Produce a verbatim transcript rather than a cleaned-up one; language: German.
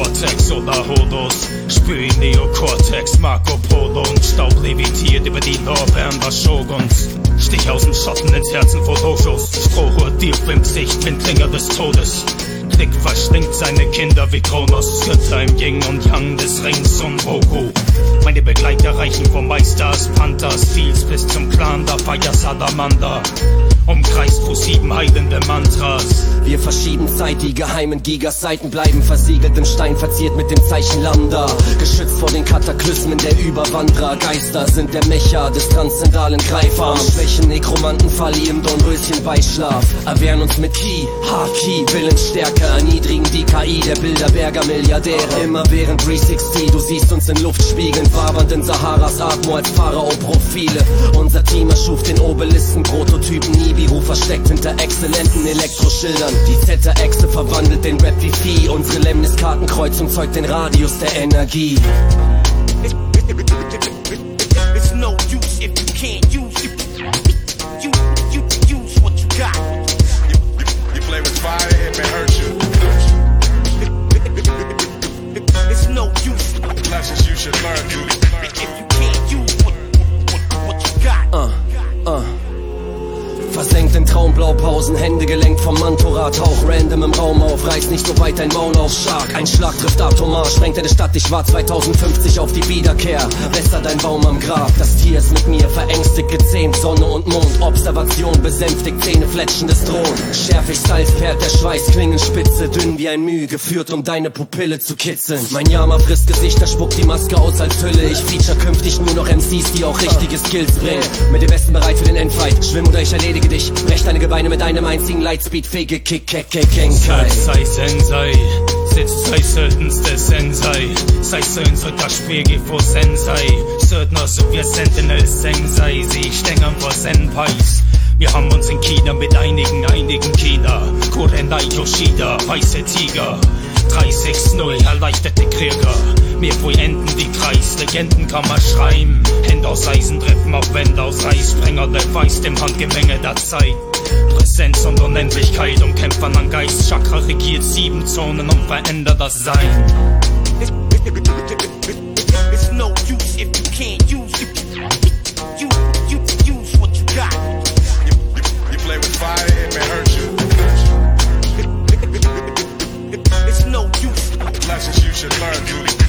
Vortex oder Hodos. Spür ihn Neokortex, Marco Polo und Staub levitiert über die Lorbeeren des Shoguns. Stich aus dem Schatten ins Herzen vor Doshos. Strohhur dir im Gesicht, Windklinger des Todes. Klick verschlingt seine Kinder wie Kronos. Götter im Yin und Yang des Rings und Roku. Meine Begleiter reichen vom Meister als Panthers Fields bis zum Clan der Fire Salamander. Umkreist vor sieben heilende Mantras. Wir verschieben Zeit, die geheimen Gigaseiten bleiben versiegelt im Stein, verziert mit dem Zeichen Lambda. Geschützt vor den Kataklysmen der Überwanderer. Geister sind der Mecha des transzendalen Greifarms. Schwächen Nekromanten verlieren Dornröschen bei Schlaf. Erwehren uns mit Ki, Haki, Willensstärke. Erniedrigen die K I der Bilderberger Milliardäre. Immer während dreihundertsechzig, du siehst uns in Luft spiegeln, wabernd in Saharas Atmo als Pharao-Profile. Unser Team erschuf den Obelisken, Prototypen Nibiru versteckt hinter exzellenten Elektroschildern. Die Z-Achse verwandelt den Rap wie Vieh. Unsere Lemnis-Kartenkreuzung zeugt den Radius der Energie. It's no use if you can't use it. You, you, use what you got. You, you, you play with fire, it may hurt you. It's no use. Lessons you should learn, you. If you can't use what, what, what you got. Uh, uh. Versenkt in Traumblaupausen, Hände gelenkt vom Mantorad. Hauch random im Raum auf, reiß nicht so weit dein Maul auf Stark. Ein Schlag trifft atomar, sprengt deine Stadt. Ich war zweitausendfünfzig auf die Wiederkehr. Besser dein Baum am Grab, das Tier ist mit mir verängstigt, gezähmt. Sonne und Mond, Observation besänftigt, Zähne fletschendes Drohnen. Schärfig Salz perlt der Schweiß, Klingenspitze, dünn wie ein Müh, geführt um deine Pupille zu kitzeln. Mein Yama frisst Gesichter, spuckt die Maske aus als Hülle. Ich feature künftig nur noch M Cs, die auch richtige Skills bringen. Mit dem Besten bereit für den Endfight, schwimm oder ich erledige dich. Brech deine Gebeine mit einem einzigen Lightspeed, fege Kick, Kick, Kick, Genkai. Sei Sensei, sitzt sei seltenste Sensei. Sei Söhns und das Spiegel vor Sensei. Söldner so wie Sentinel Sensei. Sie stängern vor Senpais. Wir haben uns in China mit einigen, einigen China. Kurenai Yoshida, weiße Tiger. drei sechs null, erleichterte Krieger. Mir wohl enden die Kreis, Legenden kann man schreiben. Hände aus Eisen treffen auf Wände aus Eis. Sprenger der Feist im Handgemenge der Zeit. Präsenz und Unendlichkeit umkämpfern an Geist. Chakra regiert sieben Zonen und verändert das Sein. It's no use if you can't use it. You, you, use what you got. You, you, you play with fire, it may hurt you. It's no use. Lessons you should learn, dude.